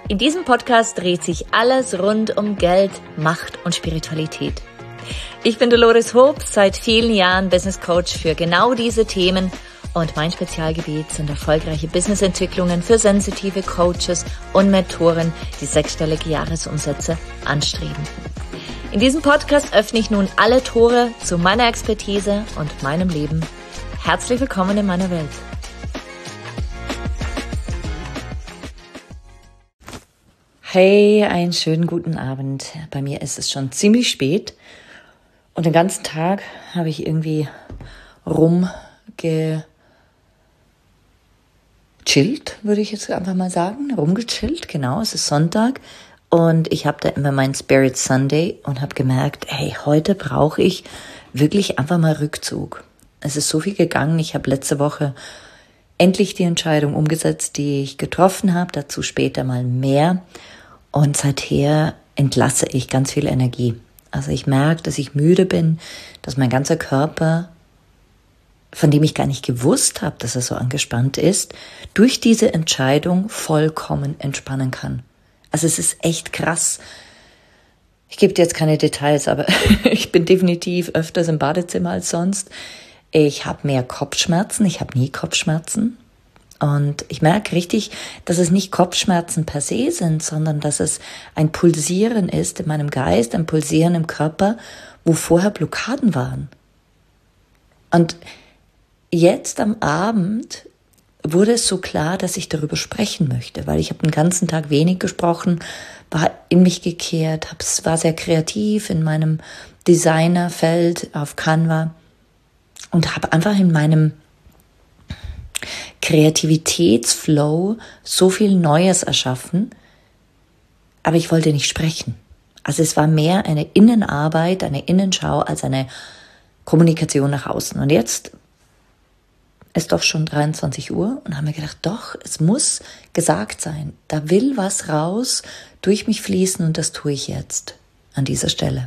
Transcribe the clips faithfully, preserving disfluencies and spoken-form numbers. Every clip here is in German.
In diesem Podcast dreht sich alles rund um Geld, Macht und Spiritualität. Ich bin Dolores Hoop, seit vielen Jahren Business Coach für genau diese Themen und mein Spezialgebiet sind erfolgreiche Businessentwicklungen für sensitive Coaches und Mentoren, die sechsstellige Jahresumsätze anstreben. In diesem Podcast öffne ich nun alle Tore zu meiner Expertise und meinem Leben. Herzlich willkommen in meiner Welt. Hey, einen schönen guten Abend. Bei mir ist es schon ziemlich spät und den ganzen Tag habe ich irgendwie rumgechillt, würde ich jetzt einfach mal sagen. Rumgechillt, genau, es ist Sonntag und ich habe da immer meinen Spirit Sunday und habe gemerkt, hey, heute brauche ich wirklich einfach mal Rückzug. Es ist so viel gegangen, ich habe letzte Woche endlich die Entscheidung umgesetzt, die ich getroffen habe, dazu später mal mehr. Und seither entlasse ich ganz viel Energie. Also ich merke, dass ich müde bin, dass mein ganzer Körper, von dem ich gar nicht gewusst habe, dass er so angespannt ist, durch diese Entscheidung vollkommen entspannen kann. Also es ist echt krass. Ich gebe dir jetzt keine Details, aber ich bin definitiv öfters im Badezimmer als sonst. Ich habe mehr Kopfschmerzen, ich habe nie Kopfschmerzen. Und ich merke richtig, dass es nicht Kopfschmerzen per se sind, sondern dass es ein Pulsieren ist in meinem Geist, ein Pulsieren im Körper, wo vorher Blockaden waren. Und jetzt am Abend wurde es so klar, dass ich darüber sprechen möchte, weil ich habe den ganzen Tag wenig gesprochen, war in mich gekehrt, war sehr kreativ in meinem Designerfeld auf Canva und habe einfach in meinem Kreativitätsflow so viel Neues erschaffen, aber ich wollte nicht sprechen. Also es war mehr eine Innenarbeit, eine Innenschau als eine Kommunikation nach außen. Und jetzt ist doch schon dreiundzwanzig Uhr und haben mir gedacht, doch, es muss gesagt sein. Da will was raus, durch mich fließen und das tue ich jetzt an dieser Stelle.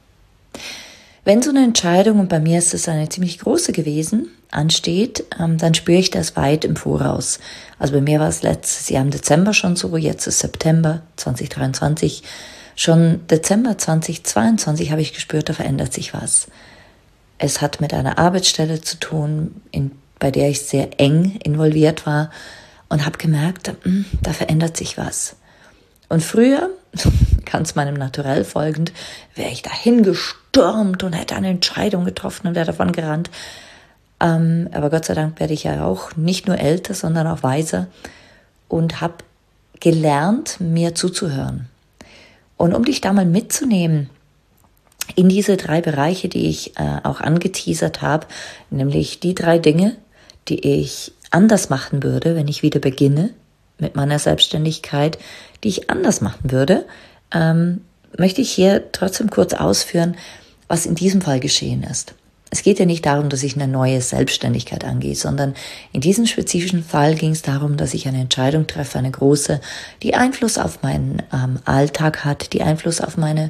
Wenn so eine Entscheidung, und bei mir ist es eine ziemlich große gewesen, ansteht, ähm, dann spüre ich das weit im Voraus. Also bei mir war es letztes Jahr im Dezember schon so, jetzt ist September zwanzig dreiundzwanzig. Schon Dezember zwanzig zweiundzwanzig habe ich gespürt, da verändert sich was. Es hat mit einer Arbeitsstelle zu tun, in, bei der ich sehr eng involviert war und habe gemerkt, mh, da verändert sich was. Und früher, ganz meinem Naturell folgend, wäre ich dahin gestürmt und hätte eine Entscheidung getroffen und wäre davon gerannt. Ähm, aber Gott sei Dank werde ich ja auch nicht nur älter, sondern auch weiser und habe gelernt, mir zuzuhören. Und um dich da mal mitzunehmen in diese drei Bereiche, die ich äh, auch angeteasert habe, nämlich die drei Dinge, die ich anders machen würde, wenn ich wieder beginne mit meiner Selbstständigkeit, die ich anders machen würde, ähm, möchte ich hier trotzdem kurz ausführen, was in diesem Fall geschehen ist. Es geht ja nicht darum, dass ich eine neue Selbstständigkeit angehe, sondern in diesem spezifischen Fall ging es darum, dass ich eine Entscheidung treffe, eine große, die Einfluss auf meinen ähm, Alltag hat, die Einfluss auf meine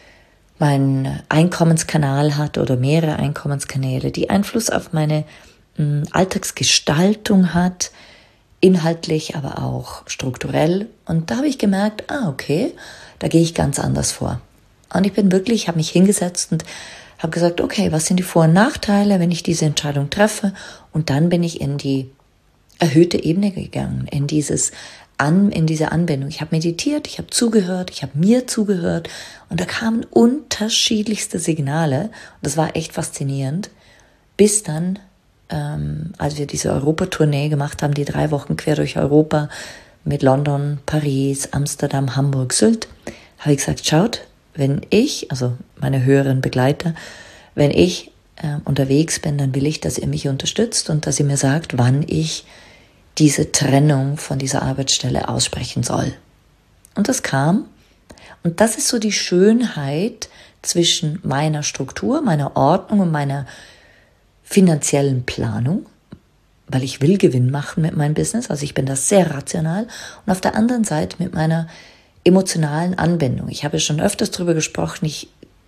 meinen Einkommenskanal hat oder mehrere Einkommenskanäle, die Einfluss auf meine mh, Alltagsgestaltung hat, inhaltlich, aber auch strukturell. Und da habe ich gemerkt, ah, okay, da gehe ich ganz anders vor. Und ich bin wirklich, habe mich hingesetzt und habe gesagt, okay, was sind die Vor- und Nachteile, wenn ich diese Entscheidung treffe? Und dann bin ich in die erhöhte Ebene gegangen, in dieses An, in diese Anbindung. Ich habe meditiert, ich habe zugehört, ich habe mir zugehört und da kamen unterschiedlichste Signale. Und das war echt faszinierend, bis dann Ähm, als wir diese Europatournee gemacht haben, die drei Wochen quer durch Europa mit London, Paris, Amsterdam, Hamburg, Sylt, habe ich gesagt, schaut, wenn ich, also meine höheren Begleiter, wenn ich äh, unterwegs bin, dann will ich, dass ihr mich unterstützt und dass ihr mir sagt, wann ich diese Trennung von dieser Arbeitsstelle aussprechen soll. Und das kam. Und das ist so die Schönheit zwischen meiner Struktur, meiner Ordnung und meiner finanziellen Planung, weil ich will Gewinn machen mit meinem Business, also ich bin da sehr rational und auf der anderen Seite mit meiner emotionalen Anbindung. Ich habe schon öfters darüber gesprochen, ich,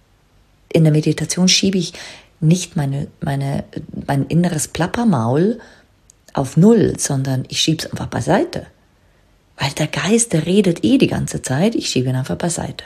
in der Meditation schiebe ich nicht meine, meine, mein inneres Plappermaul auf Null, sondern ich schiebe es einfach beiseite. Weil der Geist, der redet eh die ganze Zeit, ich schiebe ihn einfach beiseite.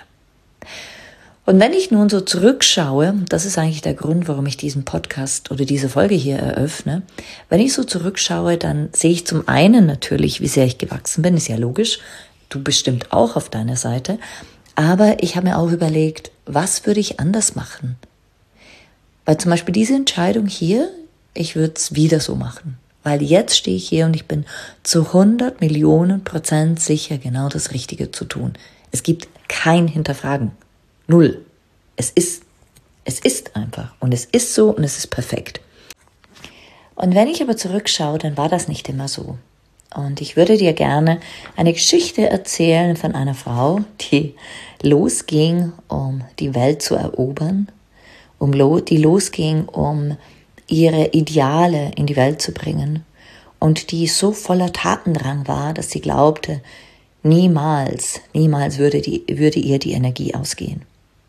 Und wenn ich nun so zurückschaue, das ist eigentlich der Grund, warum ich diesen Podcast oder diese Folge hier eröffne, wenn ich so zurückschaue, dann sehe ich zum einen natürlich, wie sehr ich gewachsen bin, ist ja logisch, du bestimmt auch auf deiner Seite, aber ich habe mir auch überlegt, was würde ich anders machen? Weil zum Beispiel diese Entscheidung hier, ich würde es wieder so machen. Weil jetzt stehe ich hier und ich bin zu hundert Millionen Prozent sicher, genau das Richtige zu tun. Es gibt kein Hinterfragen. Null. Es ist, es ist einfach. Und es ist so und es ist perfekt. Und wenn ich aber zurückschaue, dann war das nicht immer so. Und ich würde dir gerne eine Geschichte erzählen von einer Frau, die losging, um die Welt zu erobern, um lo- die losging, um ihre Ideale in die Welt zu bringen und die so voller Tatendrang war, dass sie glaubte, niemals, niemals würde, die, würde ihr die Energie ausgehen.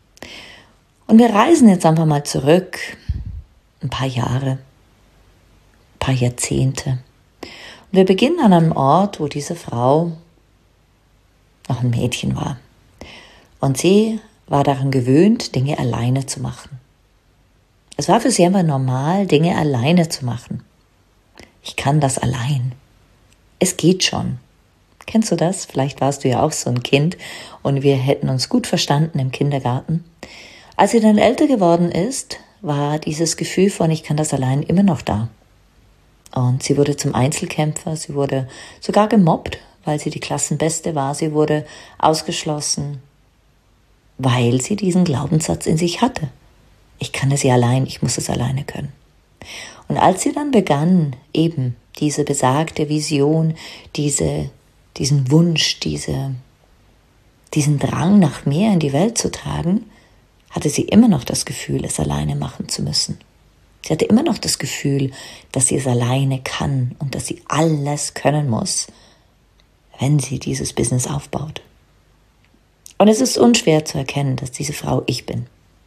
Und wir reisen jetzt einfach mal zurück, ein paar Jahre, ein paar Jahrzehnte. Und wir beginnen an einem Ort, wo diese Frau noch ein Mädchen war. Und sie war daran gewöhnt, Dinge alleine zu machen. Es war für sie einfach normal, Dinge alleine zu machen. Ich kann das allein. Es geht schon. Kennst du das? Vielleicht warst du ja auch so ein Kind und wir hätten uns gut verstanden im Kindergarten. Als sie dann älter geworden ist, war dieses Gefühl von ich kann das allein immer noch da. Und sie wurde zum Einzelkämpfer, sie wurde sogar gemobbt, weil sie die Klassenbeste war. Sie wurde ausgeschlossen, weil sie diesen Glaubenssatz in sich hatte. Ich kann es ja allein, ich muss es alleine können. Und als sie dann begann, eben diese besagte Vision, diese, diesen Wunsch, diese, diesen Drang nach mehr in die Welt zu tragen, hatte sie immer noch das Gefühl, es alleine machen zu müssen. Sie hatte immer noch das Gefühl, dass sie es alleine kann und dass sie alles können muss, wenn sie dieses Business aufbaut. Und es ist unschwer zu erkennen, dass diese Frau ich bin.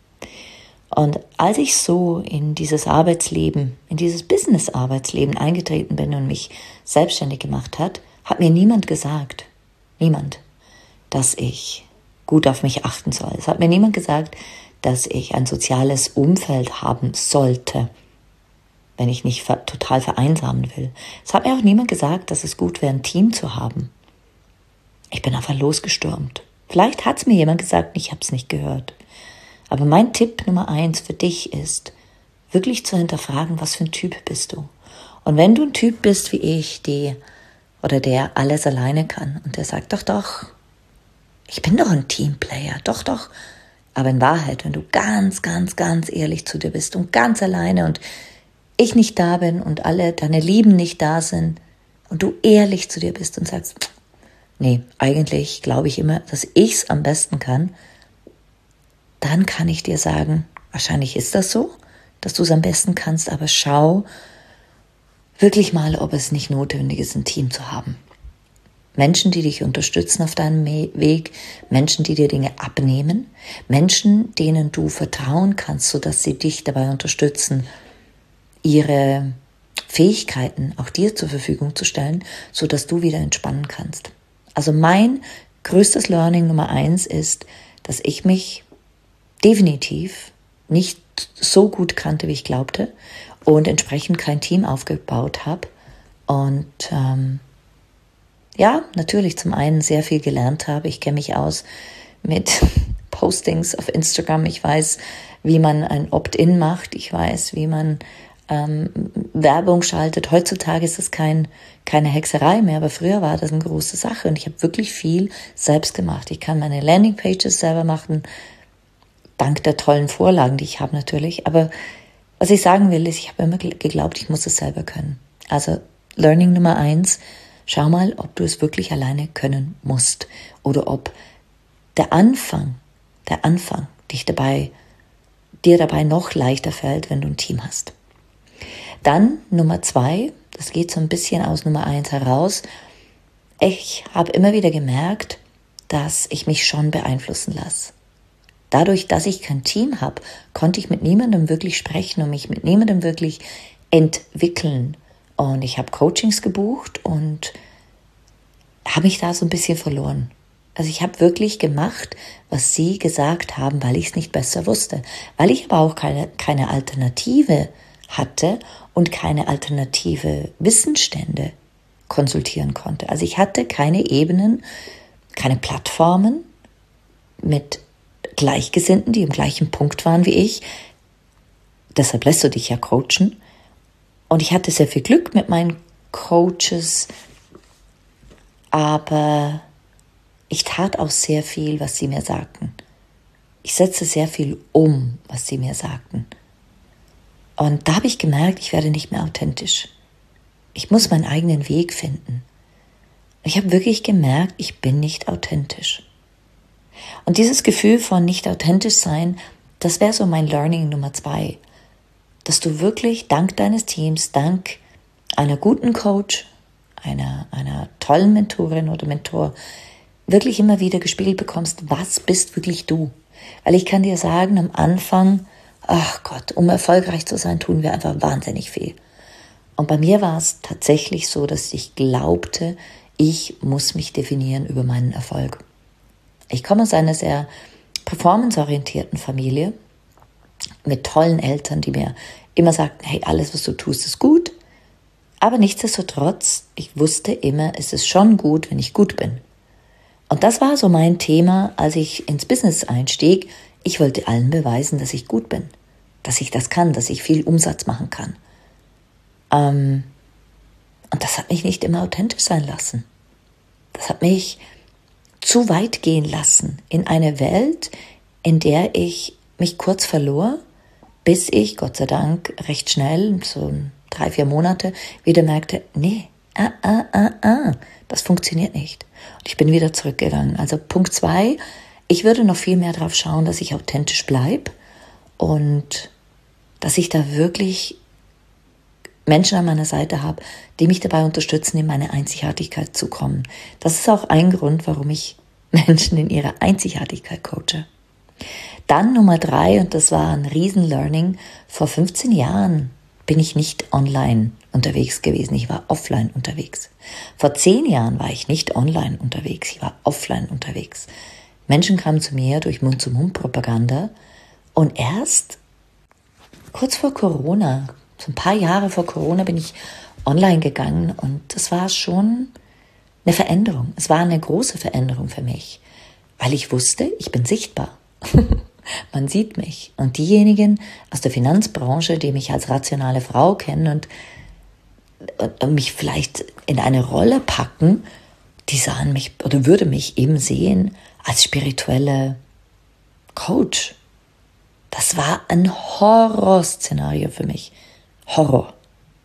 Und als ich so in dieses Arbeitsleben, in dieses Business-Arbeitsleben eingetreten bin und mich selbstständig gemacht hat, hat mir niemand gesagt, niemand, dass ich gut auf mich achten soll. Es hat mir niemand gesagt, dass ich ein soziales Umfeld haben sollte, wenn ich nicht ver- total vereinsamen will. Es hat mir auch niemand gesagt, dass es gut wäre, ein Team zu haben. Ich bin einfach losgestürmt. Vielleicht hat es mir jemand gesagt, ich habe es nicht gehört. Aber mein Tipp Nummer eins für dich ist, wirklich zu hinterfragen, was für ein Typ bist du? Und wenn du ein Typ bist wie ich, die oder der alles alleine kann und der sagt, doch, doch, ich bin doch ein Teamplayer, doch, doch. Aber in Wahrheit, wenn du ganz, ganz, ganz ehrlich zu dir bist und ganz alleine und ich nicht da bin und alle deine Lieben nicht da sind und du ehrlich zu dir bist und sagst, nee, eigentlich glaube ich immer, dass ich es am besten kann, dann kann ich dir sagen, wahrscheinlich ist das so, dass du es am besten kannst, aber schau wirklich mal, ob es nicht notwendig ist, ein Team zu haben. Menschen, die dich unterstützen auf deinem Weg, Menschen, die dir Dinge abnehmen, Menschen, denen du vertrauen kannst, sodass sie dich dabei unterstützen, ihre Fähigkeiten auch dir zur Verfügung zu stellen, sodass du wieder entspannen kannst. Also mein größtes Learning Nummer eins ist, dass ich mich definitiv nicht so gut kannte, wie ich glaubte und entsprechend kein Team aufgebaut habe und ähm, ja, natürlich zum einen sehr viel gelernt habe. Ich kenne mich aus mit Postings auf Instagram. Ich weiß, wie man ein Opt-in macht. Ich weiß, wie man ähm, Werbung schaltet. Heutzutage ist es kein, keine Hexerei mehr, aber früher war das eine große Sache. Und ich habe wirklich viel selbst gemacht. Ich kann meine Landingpages selber machen, dank der tollen Vorlagen, die ich habe natürlich. Aber was ich sagen will, ist, ich habe immer geglaubt, ich muss es selber können. Also Learning Nummer eins, schau mal, ob du es wirklich alleine können musst oder ob der Anfang, der Anfang dich dabei, dir dabei noch leichter fällt, wenn du ein Team hast. Dann Nummer zwei, das geht so ein bisschen aus Nummer eins heraus. Ich habe immer wieder gemerkt, dass ich mich schon beeinflussen lasse. Dadurch, dass ich kein Team habe, konnte ich mit niemandem wirklich sprechen und mich mit niemandem wirklich entwickeln. Und ich habe Coachings gebucht und habe ich da so ein bisschen verloren. Also ich habe wirklich gemacht, was sie gesagt haben, weil ich es nicht besser wusste. Weil ich aber auch keine, keine Alternative hatte und keine alternative Wissensstände konsultieren konnte. Also ich hatte keine Ebenen, keine Plattformen mit Gleichgesinnten, die im gleichen Punkt waren wie ich. Deshalb lässt du dich ja coachen. Und ich hatte sehr viel Glück mit meinen Coaches, aber ich tat auch sehr viel, was sie mir sagten. Ich setzte sehr viel um, was sie mir sagten. Und da habe ich gemerkt, ich werde nicht mehr authentisch. Ich muss meinen eigenen Weg finden. Ich habe wirklich gemerkt, ich bin nicht authentisch. Und dieses Gefühl von nicht authentisch sein, das wäre so mein Learning Nummer zwei. Dass du wirklich dank deines Teams, dank einer guten Coach, einer, einer tollen Mentorin oder Mentor, wirklich immer wieder gespiegelt bekommst, was bist wirklich du? Weil ich kann dir sagen, am Anfang, ach Gott, um erfolgreich zu sein, tun wir einfach wahnsinnig viel. Und bei mir war es tatsächlich so, dass ich glaubte, ich muss mich definieren über meinen Erfolg. Ich komme aus einer sehr performanceorientierten Familie mit tollen Eltern, die mir immer sagten, hey, alles, was du tust, ist gut. Aber nichtsdestotrotz, ich wusste immer, es ist schon gut, wenn ich gut bin. Und das war so mein Thema, als ich ins Business einstieg. Ich wollte allen beweisen, dass ich gut bin, dass ich das kann, dass ich viel Umsatz machen kann. Ähm, und das hat mich nicht immer authentisch sein lassen. Das hat mich zu weit gehen lassen in eine Welt, in der ich mich kurz verlor, bis ich, Gott sei Dank, recht schnell, so drei, vier Monate, wieder merkte, nee, ah, ah, ah, ah, das funktioniert nicht. Und ich bin wieder zurückgegangen. Also Punkt zwei, ich würde noch viel mehr darauf schauen, dass ich authentisch bleibe und dass ich da wirklich Menschen an meiner Seite habe, die mich dabei unterstützen, in meine Einzigartigkeit zu kommen. Das ist auch ein Grund, warum ich Menschen in ihrer Einzigartigkeit coache. Dann Nummer drei, und das war ein Riesen-Learning, vor fünfzehn Jahren bin ich nicht online unterwegs gewesen, ich war offline unterwegs. Vor zehn Jahren war ich nicht online unterwegs, ich war offline unterwegs. Menschen kamen zu mir durch Mund-zu-Mund-Propaganda und erst kurz vor Corona, so ein paar Jahre vor Corona, bin ich online gegangen und das war schon eine Veränderung. Es war eine große Veränderung für mich, weil ich wusste, ich bin sichtbar. Man sieht mich. Und diejenigen aus der Finanzbranche, die mich als rationale Frau kennen und, und mich vielleicht in eine Rolle packen, die sahen mich oder würde mich eben sehen als spirituelle Coach. Das war ein Horrorszenario für mich. Horror.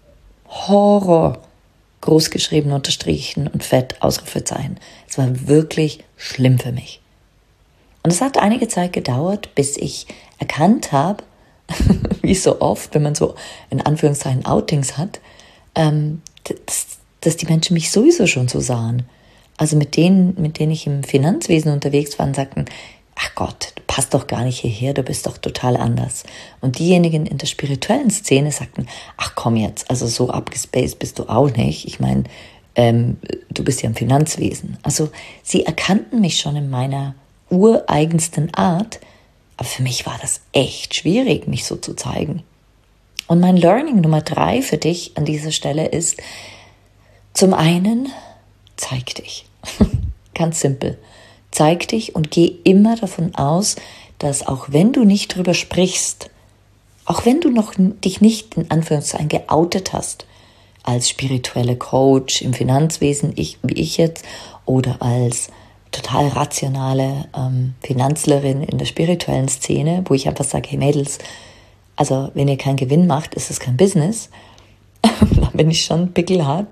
Horror. Großgeschrieben, unterstrichen und fett, Ausrufezeichen. Es war wirklich schlimm für mich. Und es hat einige Zeit gedauert, bis ich erkannt habe, wie so oft, wenn man so in Anführungszeichen Outings hat, ähm, dass, dass die Menschen mich sowieso schon so sahen. Also mit denen, mit denen ich im Finanzwesen unterwegs war, und sagten, ach Gott, du passt doch gar nicht hierher, du bist doch total anders. Und diejenigen in der spirituellen Szene sagten, ach komm jetzt, also so abgespaced bist du auch nicht. Ich meine, ähm, du bist ja im Finanzwesen. Also sie erkannten mich schon in meiner ureigensten Art, aber für mich war das echt schwierig, mich so zu zeigen. Und mein Learning Nummer drei für dich an dieser Stelle ist, zum einen, zeig dich. Ganz simpel. Zeig dich und geh immer davon aus, dass auch wenn du nicht drüber sprichst, auch wenn du noch dich nicht in Anführungszeichen geoutet hast, als spirituelle Coach im Finanzwesen, ich, wie ich jetzt, oder als total rationale ähm, Finanzlerin in der spirituellen Szene, wo ich einfach sage, hey Mädels, also wenn ihr keinen Gewinn macht, ist es kein Business. Da bin ich schon pickelhart.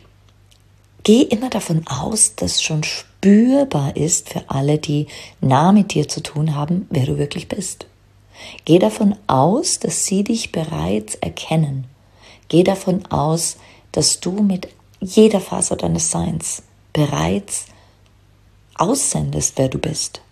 Geh immer davon aus, dass schon spürbar ist für alle, die nah mit dir zu tun haben, wer du wirklich bist. Geh davon aus, dass sie dich bereits erkennen. Geh davon aus, dass du mit jeder Faser deines Seins bereits aussendest, wer du bist.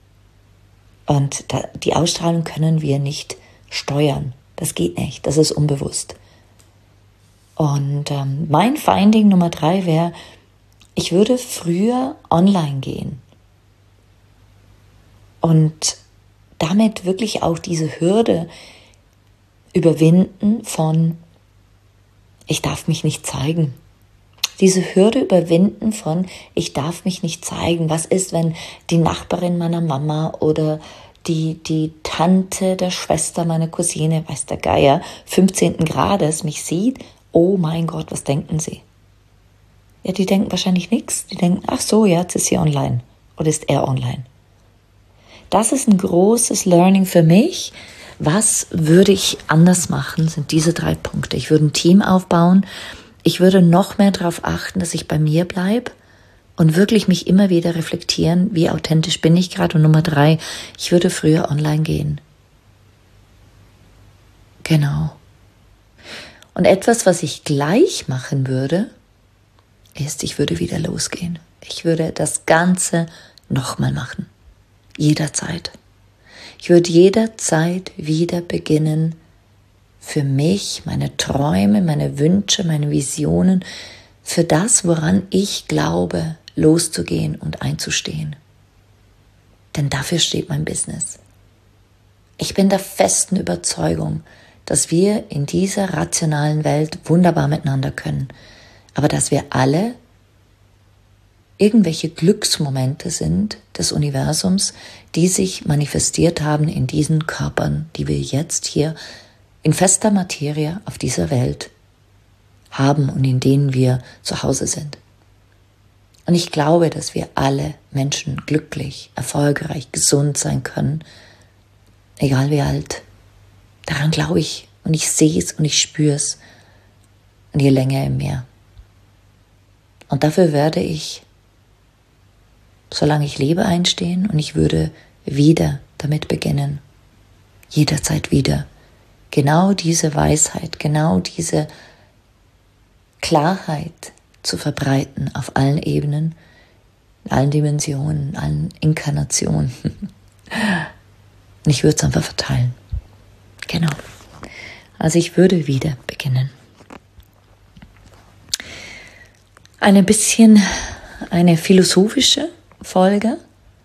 Und da, die Ausstrahlung können wir nicht steuern. Das geht nicht. Das ist unbewusst. Und ähm, mein Finding Nummer drei wäre, Ich würde früher online gehen und damit wirklich auch diese Hürde überwinden von, ich darf mich nicht zeigen. Diese Hürde überwinden von, ich darf mich nicht zeigen. Was ist, wenn die Nachbarin meiner Mama oder die, die Tante der Schwester meiner Cousine, weiß der Geier, fünfzehnten Grades mich sieht? Oh mein Gott, was denken sie? Ja, die denken wahrscheinlich nichts. Die denken, ach so, ja, jetzt ist sie online oder ist er online. Das ist ein großes Learning für mich. Was würde ich anders machen, sind diese drei Punkte. Ich würde ein Team aufbauen. Ich würde noch mehr darauf achten, dass ich bei mir bleibe und wirklich mich immer wieder reflektieren, wie authentisch bin ich gerade. Und Nummer drei, ich würde früher online gehen. Genau. Und etwas, was ich gleich machen würde, ist, ich würde wieder losgehen. Ich würde das Ganze nochmal machen. Jederzeit. Ich würde jederzeit wieder beginnen, für mich, meine Träume, meine Wünsche, meine Visionen, für das, woran ich glaube, loszugehen und einzustehen. Denn dafür steht mein Business. Ich bin der festen Überzeugung, dass wir in dieser rationalen Welt wunderbar miteinander können, aber dass wir alle irgendwelche Glücksmomente sind des Universums, die sich manifestiert haben in diesen Körpern, die wir jetzt hier in fester Materie auf dieser Welt haben und in denen wir zu Hause sind. Und ich glaube, dass wir alle Menschen glücklich, erfolgreich, gesund sein können, egal wie alt. Daran glaube ich und ich sehe es und ich spüre es. Und je länger, je mehr. Und dafür werde ich, solange ich lebe, einstehen und ich würde wieder damit beginnen. Jederzeit wieder. Genau diese Weisheit, genau diese Klarheit zu verbreiten auf allen Ebenen, in allen Dimensionen, in allen Inkarnationen. Und ich würde es einfach verteilen. Genau. Also ich würde wieder beginnen. Ein bisschen eine philosophische Folge.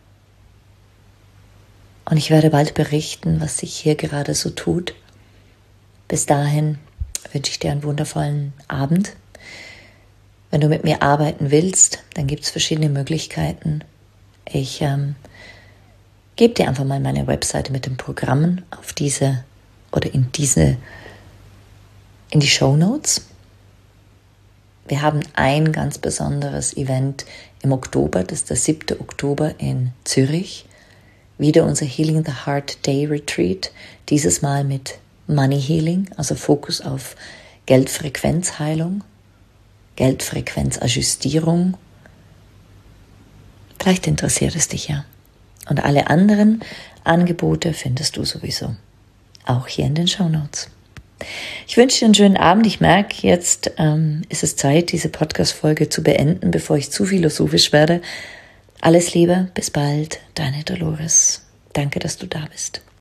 Und ich werde bald berichten, was sich hier gerade so tut. Bis dahin wünsche ich dir einen wundervollen Abend. Wenn du mit mir arbeiten willst, dann gibt es verschiedene Möglichkeiten. Ich ähm, gebe dir einfach mal meine Webseite mit den Programmen auf diese oder in diese in die Shownotes. Wir haben ein ganz besonderes Event im Oktober, das ist der siebte Oktober in Zürich. Wieder unser Healing the Heart Day Retreat, dieses Mal mit Money Healing, also Fokus auf Geldfrequenzheilung, Geldfrequenzajustierung. Vielleicht interessiert es dich ja. Und alle anderen Angebote findest du sowieso auch hier in den Shownotes. Ich wünsche dir einen schönen Abend. Ich merke, jetzt ähm, ist es Zeit, diese Podcast-Folge zu beenden, bevor ich zu philosophisch werde. Alles Liebe, bis bald, deine Dolores. Danke, dass du da bist.